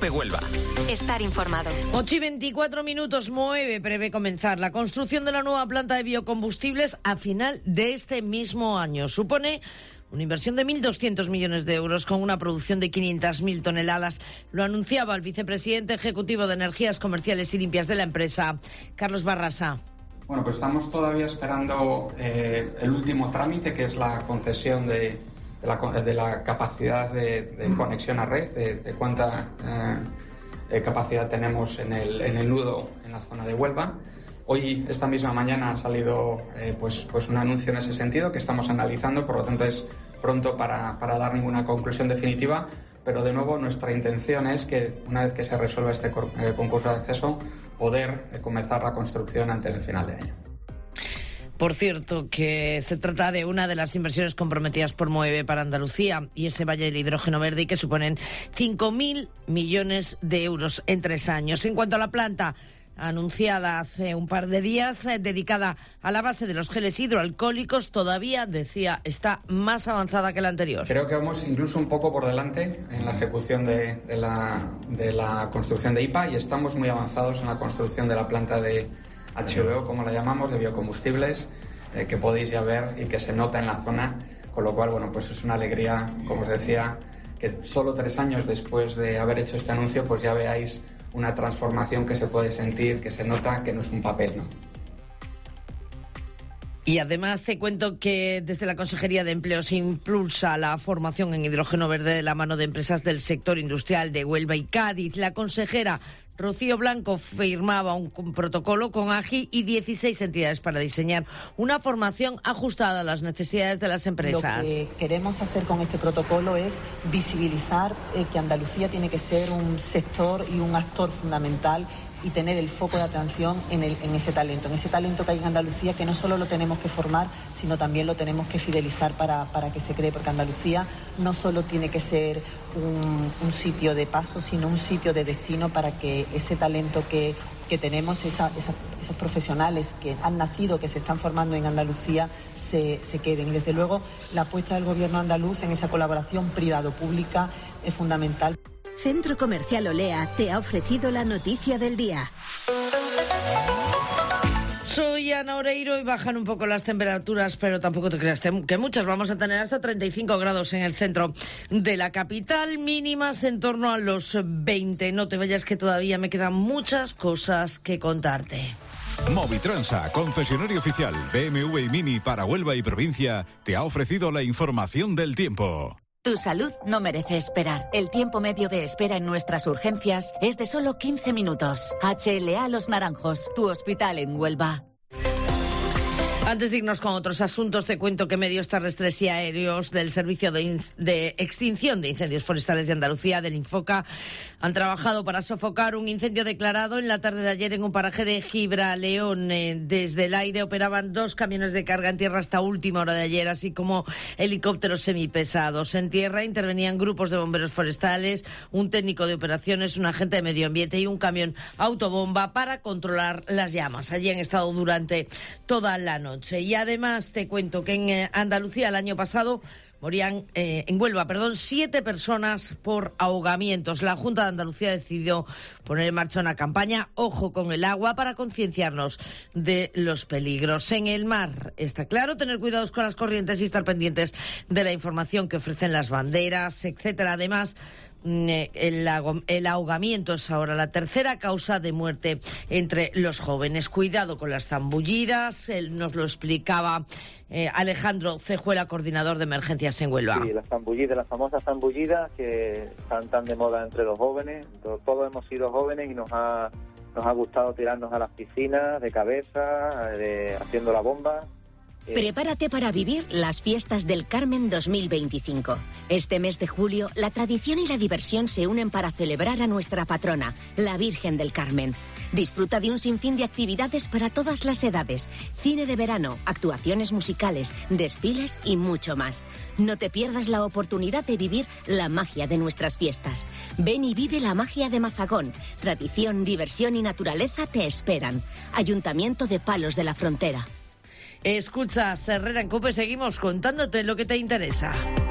COPE Huelva. Estar informado. 8:24, MOVE prevé comenzar la construcción de la nueva planta de biocombustibles a final de este mismo año. Supone una inversión de 1.200 millones de euros con una producción de 500.000 toneladas. Lo anunciaba el vicepresidente ejecutivo de Energías Comerciales y Limpias de la empresa, Carlos Barrasa. Bueno, pues estamos todavía esperando el último trámite, que es la concesión de la capacidad de conexión a red, de cuánta capacidad tenemos en el nudo en la zona de Huelva. Hoy, esta misma mañana, ha salido pues un anuncio en ese sentido que estamos analizando, por lo tanto es pronto para dar ninguna conclusión definitiva, pero de nuevo nuestra intención es que una vez que se resuelva este concurso de acceso, poder comenzar la construcción antes del final de año. Por cierto, que se trata de una de las inversiones comprometidas por MOVE para Andalucía y ese Valle del Hidrógeno Verde, y que suponen 5.000 millones de euros en 3 años. En cuanto a la planta anunciada hace un par de días, dedicada a la base de los geles hidroalcohólicos, todavía, decía, está más avanzada que la anterior. Creo que vamos incluso un poco por delante en la ejecución de la construcción de IPA, y estamos muy avanzados en la construcción de la planta de HVO, como la llamamos, de biocombustibles, que podéis ya ver y que se nota en la zona, con lo cual, bueno, pues es una alegría, como os decía, que solo 3 años después de haber hecho este anuncio, pues ya veáis una transformación que se puede sentir, que se nota, que no es un papel, ¿no? Y además te cuento que desde la Consejería de Empleo se impulsa la formación en hidrógeno verde de la mano de empresas del sector industrial de Huelva y Cádiz. La consejera Rocío Blanco firmaba un protocolo con AGI y 16 entidades para diseñar una formación ajustada a las necesidades de las empresas. Lo que queremos hacer con este protocolo es visibilizar que Andalucía tiene que ser un sector y un actor fundamental y tener el foco de atención en ese talento que hay en Andalucía, que no solo lo tenemos que formar, sino también lo tenemos que fidelizar para que se cree, porque Andalucía no solo tiene que ser un sitio de paso, sino un sitio de destino para que ese talento que tenemos, esos profesionales que han nacido, que se están formando en Andalucía, se queden. Y desde luego la apuesta del gobierno andaluz en esa colaboración privado-pública es fundamental. Centro Comercial Olea te ha ofrecido la noticia del día. Soy Ana Oreiro y bajan un poco las temperaturas, pero tampoco te creas que muchas. Vamos a tener hasta 35 grados en el centro de la capital, mínimas en torno a los 20. No te vayas, que todavía me quedan muchas cosas que contarte. Movitransa, concesionario oficial BMW y Mini para Huelva y provincia, te ha ofrecido la información del tiempo. Tu salud no merece esperar. El tiempo medio de espera en nuestras urgencias es de solo 15 minutos. HLA Los Naranjos, tu hospital en Huelva. Antes de irnos con otros asuntos, te cuento que medios terrestres y aéreos del Servicio de Extinción de Incendios Forestales de Andalucía, del Infoca, han trabajado para sofocar un incendio declarado en la tarde de ayer en un paraje de Gibraleón. Desde el aire operaban 2 camiones de carga en tierra hasta última hora de ayer, así como helicópteros semipesados. En tierra intervenían grupos de bomberos forestales, un técnico de operaciones, un agente de medio ambiente y un camión autobomba para controlar las llamas. Allí han estado durante toda la noche. Y además te cuento que en Andalucía el año pasado morían, en Huelva, 7 personas por ahogamientos. La Junta de Andalucía decidió poner en marcha una campaña, Ojo con el agua, para concienciarnos de los peligros. En el mar está claro, tener cuidados con las corrientes y estar pendientes de la información que ofrecen las banderas, etcétera. Además, el ahogamiento es ahora la tercera causa de muerte entre los jóvenes. Cuidado con las zambullidas, nos lo explicaba Alejandro Cejuela, coordinador de emergencias en Huelva. Sí, las famosas zambullidas que están tan de moda entre los jóvenes. Todos hemos sido jóvenes y nos ha gustado tirarnos a las piscinas de cabeza, haciendo la bomba. Prepárate para vivir las fiestas del Carmen 2025. Este mes de julio, la tradición y la diversión se unen para celebrar a nuestra patrona, la Virgen del Carmen. Disfruta de un sinfín de actividades para todas las edades, cine de verano, actuaciones musicales, desfiles y mucho más. No te pierdas la oportunidad de vivir la magia de nuestras fiestas. Ven y vive la magia de Mazagón. Tradición, diversión y naturaleza te esperan. Ayuntamiento de Palos de la Frontera. Escucha, Herrera en COPE, seguimos contándote lo que te interesa.